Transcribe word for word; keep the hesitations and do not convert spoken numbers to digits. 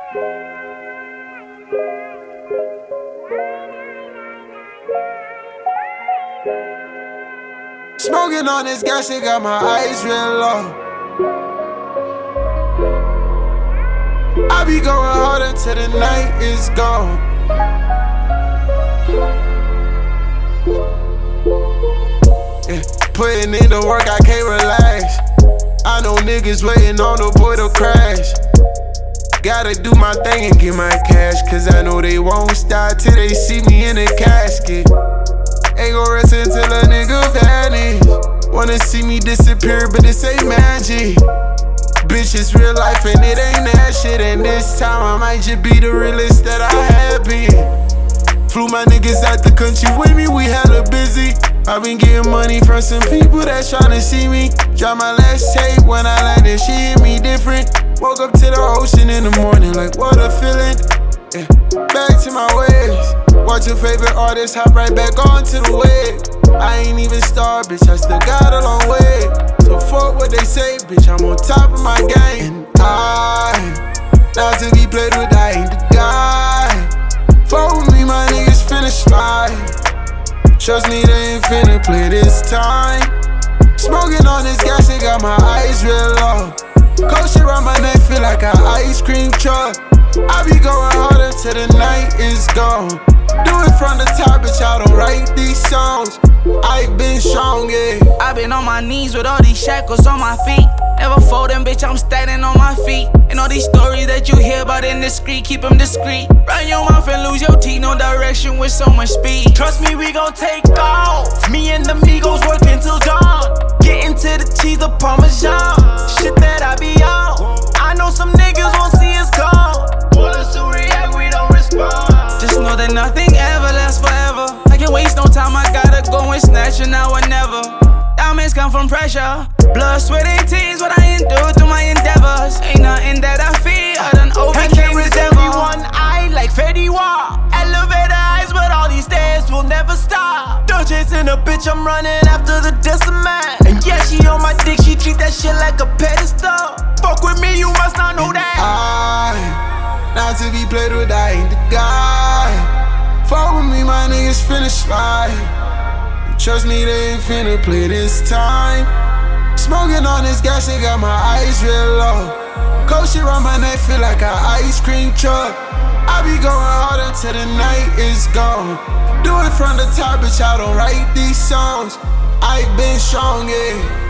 Smoking on this gas, it got my eyes real low. I be going hard until the night is gone. Yeah, putting in the work, I can't relax. I know niggas waiting on the boy to crash. Gotta do my thing and get my cash, cause I know they won't stop till they see me in a casket. Ain't gon' rest until a nigga vanish. Wanna see me disappear, but this ain't magic. Bitch, it's real life and it ain't that shit. And this time I might just be the realest that I have been. Flew my niggas out the country with me, we hella busy. I been getting money from some people that's tryna see me. Drop my last tape when I landed, she hit me different. Woke up to the ocean in the morning, like what a feeling. Yeah. Back to my ways. Watch your favorite artist hop right back onto the wave. I ain't even starved, bitch, I still got a long way. So fuck what they say, bitch, I'm on top of my game. And I, not to be played with, I ain't the guy. Fuck with me, my niggas finna slide. Trust me, they ain't finna play this time. Smoking on this gas, it got my eyes real low. Cold shit around my neck, feel like an ice cream truck. I be going harder till the night is gone. Do it from the top, bitch, I don't write these songs. I've been strong, yeah. I've been on my knees with all these shackles on my feet. Never folding, bitch, I'm standing on my feet. And all these stories that you hear about in the street, keep them discreet. Run your mouth and lose your teeth, no direction with so much speed. Trust me, we gon' take off. Me and the Migos working till dawn. Getting to the cheese, the Parmesan. Shit that I be on. I know some niggas won't see us gone. Want us to react, we don't respond. Just know that nothing ever lasts forever. I can't waste no time, I gotta go and snatch it now or never. Diamonds come from pressure. Blood, sweat, and tears, what I endure through my endeavors. Ain't nothing that I fear, I done overcame this ever. Everyone eye like Fetty Wap. Elevator eyes, but all these stairs will never stop. Don't chasing a bitch, I'm running after the decimate. And yeah, she on my dick, she treat that shit like a pedestal. Fuck with me, you must not know that. I, not to be played with, I ain't the guy. Fuck with me, my niggas finna slide. Trust me, they ain't finna play this time. Smoking on this gas, it got my eyes real low. Cold shit around my neck, feel like an ice cream truck. I be going hard until the night is gone. Do it from the top, bitch, I don't write these songs. I've been strong, yeah.